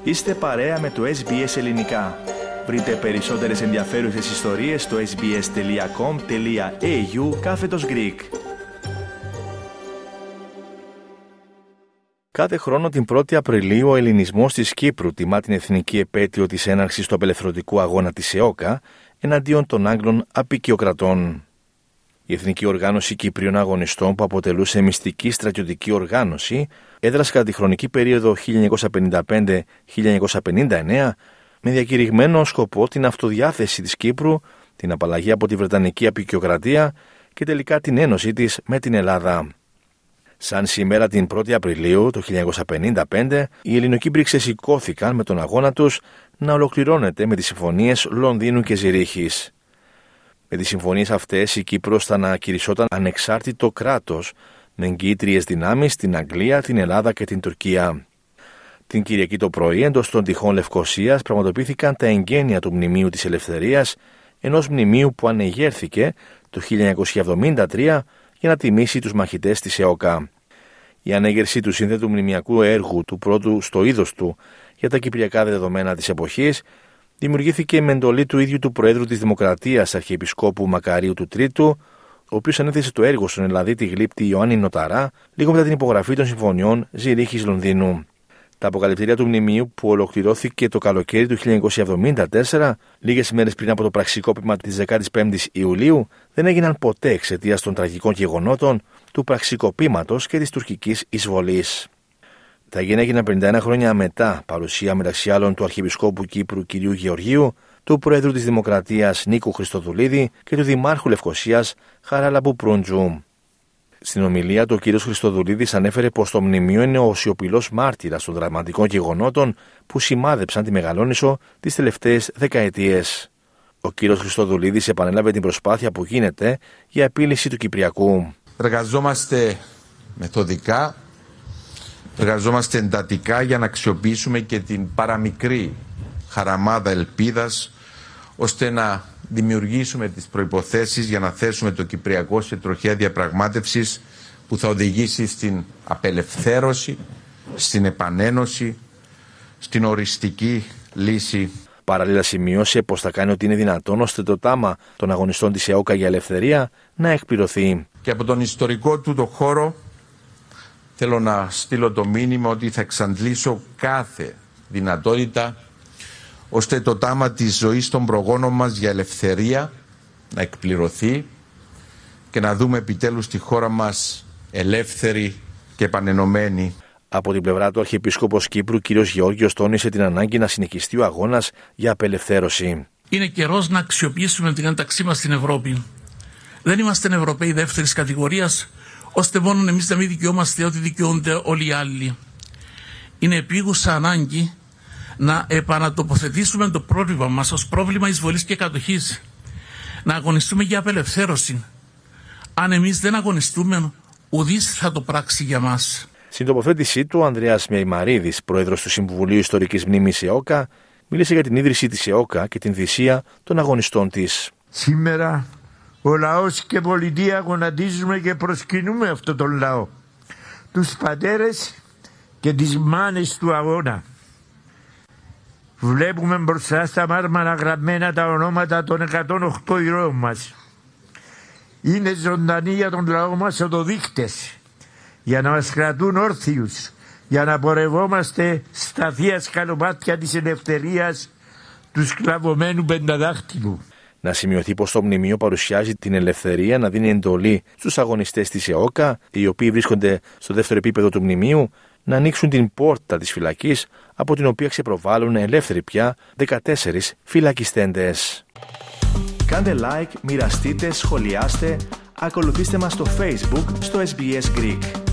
Είστε παρέα με το SBS Ελληνικά. Βρείτε περισσότερες ενδιαφέρουσες ιστορίες στο sbs.com.au/Greek. Κάθε χρόνο την 1η Απριλίου ο Ελληνισμός της Κύπρου τιμά την εθνική επέτειο της έναρξης του απελευθερωτικού αγώνα της ΕΟΚΑ εναντίον των Άγγλων απικιοκρατών. Η Εθνική Οργάνωση Κυπρίων Αγωνιστών, που αποτελούσε μυστική στρατιωτική οργάνωση, έδρασε κατά τη χρονική περίοδο 1955-1959 με διακηρυγμένο σκοπό την αυτοδιάθεση της Κύπρου, την απαλλαγή από τη Βρετανική απικιοκρατία και τελικά την ένωσή της με την Ελλάδα. Σαν σήμερα την 1η Απριλίου το 1955, οι Ελληνοκύπροι ξεσηκώθηκαν με τον αγώνα τους να ολοκληρώνεται με τις συμφωνίες Λονδίνου και Ζηρίχης. Με τις συμφωνίες αυτές η Κύπρος θα ανακηρυσσόταν ανεξάρτητο κράτος με εγκύτριες δυνάμεις στην Αγγλία, την Ελλάδα και την Τουρκία. Την Κυριακή το πρωί, εντός των τυχών Λευκωσίας, πραγματοποιήθηκαν τα εγγένεια του Μνημείου της Ελευθερίας, ενός μνημείου που ανεγέρθηκε το 1973 για να τιμήσει τους μαχητές της ΕΟΚΑ. Η ανέγερση του σύνθετου μνημιακού έργου του πρώτου στο είδος του για τα κυπριακά δεδομένα της εποχής δημιουργήθηκε με εντολή του ίδιου του Προέδρου της Δημοκρατίας Αρχιεπισκόπου Μακαρίου του Τρίτου, ο οποίος ανέθεσε το έργο στον Ελλαδίτη γλύπτη Ιωάννη Νοταρά λίγο μετά την υπογραφή των συμφωνιών Ζηρίχης-Λονδίνου. Τα αποκαλυπτήρια του μνημείου, που ολοκληρώθηκε το καλοκαίρι του 1974, λίγες ημέρες πριν από το πραξικόπημα της 15ης Ιουλίου, δεν έγιναν ποτέ εξαιτίας των τραγικών γεγονότων του πραξικοπήματος και της τουρκικής εισβολής. Τα εγγένεια έγιναν 51 χρόνια μετά, παρουσία μεταξύ άλλων του Αρχιεπισκόπου Κύπρου κ. Γεωργίου, του Προέδρου της Δημοκρατίας Νίκου Χριστοδουλίδη και του Δημάρχου Λευκωσίας Χαράλαμπου Προύντζου. Στην ομιλία του, ο κ. Χριστοδουλίδης ανέφερε πως το μνημείο είναι ο σιωπηλός μάρτυρας των δραματικών γεγονότων που σημάδεψαν τη Μεγαλόνισσο τις τελευταίες δεκαετίες. Ο κ. Χριστοδουλίδης επανέλαβε την προσπάθεια που γίνεται για επίλυση του Κυπριακού. Εργαζόμαστε μεθοδικά, εργαζόμαστε εντατικά για να αξιοποιήσουμε και την παραμικρή χαραμάδα ελπίδας, ώστε να δημιουργήσουμε τις προϋποθέσεις για να θέσουμε το Κυπριακό σε τροχιά διαπραγμάτευσης που θα οδηγήσει στην απελευθέρωση, στην επανένωση, στην οριστική λύση. Παράλληλα σημείωσε πως θα κάνει ό,τι είναι δυνατόν ώστε το τάμα των αγωνιστών της ΕΟΚΑ για ελευθερία να εκπληρωθεί. Και από τον ιστορικό του το χώρο θέλω να στείλω το μήνυμα ότι θα εξαντλήσω κάθε δυνατότητα ώστε το τάμα της ζωής των προγόνων μας για ελευθερία να εκπληρωθεί και να δούμε επιτέλους τη χώρα μας ελεύθερη και επανενωμένη. Από την πλευρά του, ο Αρχιεπίσκοπος Κύπρου κ. Γεώργιος τόνισε την ανάγκη να συνεχιστεί ο αγώνας για απελευθέρωση. Είναι καιρός να αξιοποιήσουμε την ένταξή μας στην Ευρώπη. Δεν είμαστε Ευρωπαίοι δεύτερης κατηγορίας, ώστε μόνο εμείς να μην δικαιούμαστε ό,τι δικαιούνται όλοι οι άλλοι. Είναι επίγουσα ανάγκη να επανατοποθετήσουμε το πρόβλημα μας ως πρόβλημα εισβολής και κατοχής. Να αγωνιστούμε για απελευθέρωση. Αν εμείς δεν αγωνιστούμε, ουδής θα το πράξει για μας. Στην τοποθέτησή του, ο Ανδρέας Μεϊμαρίδης, πρόεδρος του Συμβουλίου Ιστορικής Μνήμης ΕΟΚΑ, μίλησε για την ίδρυση της ΕΟΚΑ και την θυσία των αγωνιστών της. Σήμερα ο λαός και η πολιτεία γονατίζουμε και προσκυνούμε αυτόν τον λαό. Τους πατέρες και τις μάνες του αγώνα. Βλέπουμε μπροστά στα μάρμαρα γραμμένα τα ονόματα των 108 ηρώων μας. Είναι ζωντανοί για τον λαό μας οδοδείκτες, για να μας κρατούν όρθιους, για να πορευόμαστε στα θεία σκαλοπάτια της ελευθερίας του σκλαβωμένου πενταδάχτυλου. Να σημειωθεί πως το μνημείο παρουσιάζει την ελευθερία να δίνει εντολή στους αγωνιστές της ΕΟΚΑ, οι οποίοι βρίσκονται στο δεύτερο επίπεδο του μνημείου, να ανοίξουν την πόρτα της φυλακής, από την οποία ξεπροβάλλουν ελεύθεροι πια 14 φυλακιστέντες. Κάντε like, μοιραστείτε, σχολιάστε, ακολουθήστε μας στο Facebook στο SBS Greek.